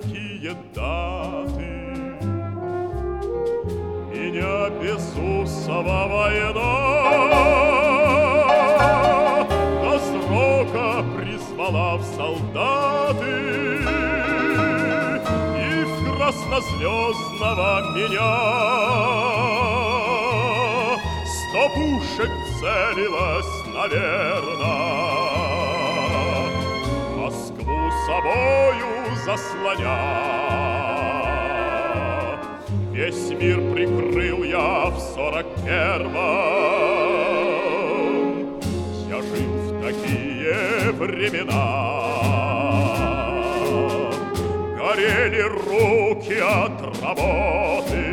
такие даты. Меня безусова война до срока призвала в солдаты, и в краснозвездного меня 100 пушек целилось, наверно. Москву собою заслоня, весь мир прикрыл я в 41-м. Я жил в такие времена. Горели руки от работы,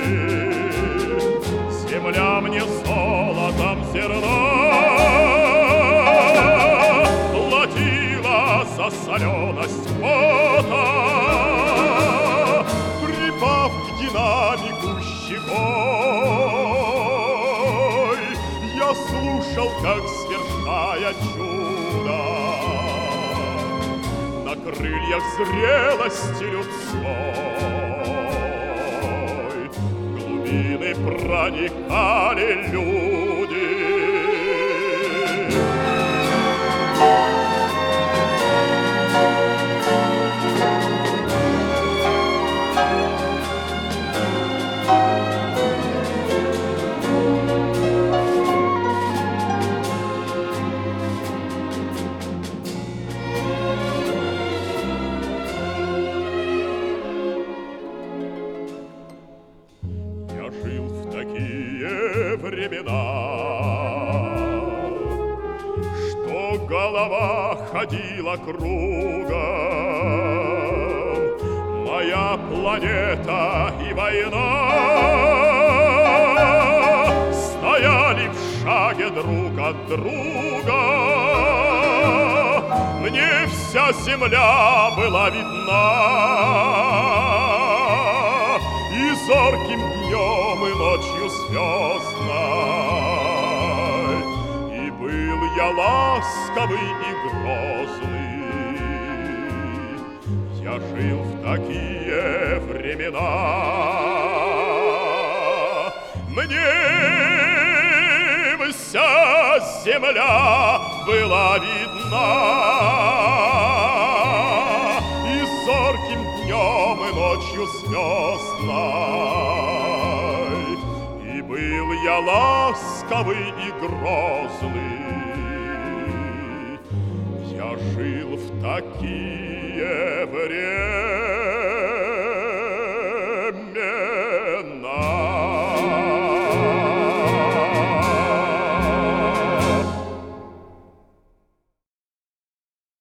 земля мне золотом зерна платила за соленость пота. Припав к динамику щекой, я слушал, как свершая чудо на крыльях зрелости людской в глубины проникали люди. Жил в такие времена, что голова ходила кругом. Моя планета и война стояли в шаге друг от друга. Мне вся земля была видна, и зорким днем, и ночью звездной. И был я ласковый и грозный. Я жил в такие времена. Мне вся земля была видна, и зорким днем, и ночью звездной. И был я ласковый и грозный. Я жил в такие времена.